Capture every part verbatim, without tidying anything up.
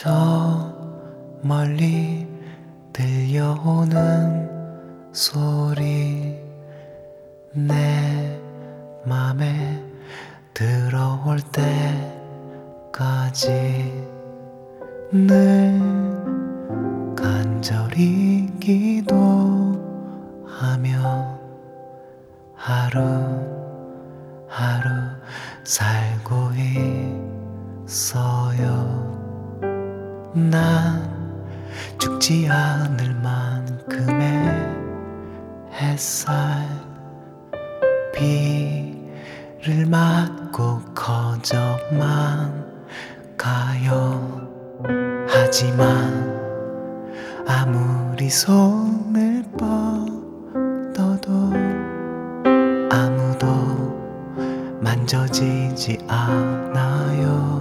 저 멀리 들려오는 소리 내 맘에 들어올 때까지 늘 간절히 기도하며 하루하루 살고 있어요. 난 죽지 않을 만큼의 햇살 비를 맞고 커져만 가요. 하지만 아무리 손을 뻗어도 아무도 만져지지 않아요.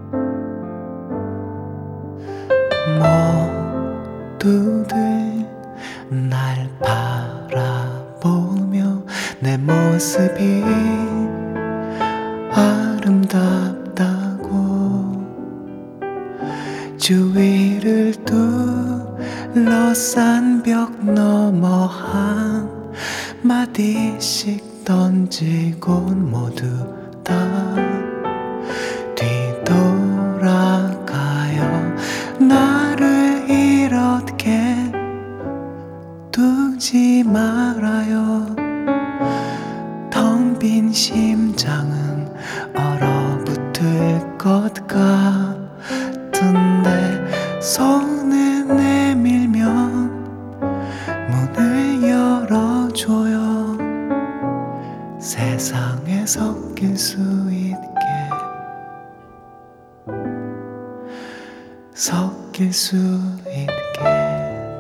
모두들 날 바라보며 내 모습이 아름답다고 주위를 둘러싼 벽 너머 한마디씩 던지곤 모두 다 뒤돌아가요. 나를 이렇게 두지 말아요. 텅 빈 심장은 얼어붙을 것 같은데 손을 내밀면 문을 열어줘요. 세상에 섞일 수 있게 섞일 수 있게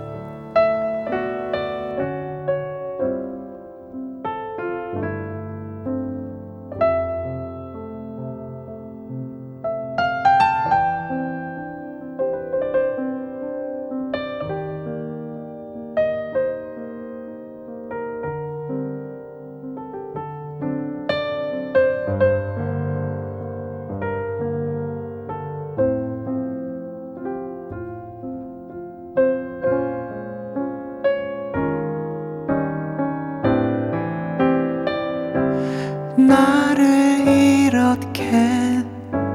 나를 이렇게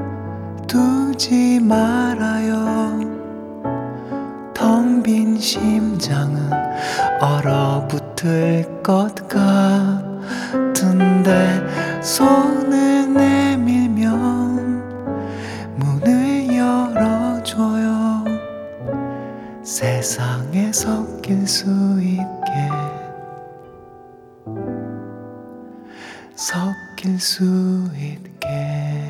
두지 말아요. 텅 빈 심장은 얼어붙을 것 같은데 손을 내밀면 문을 열어줘요. 세상에 섞일 수 있게 섞일 수 있게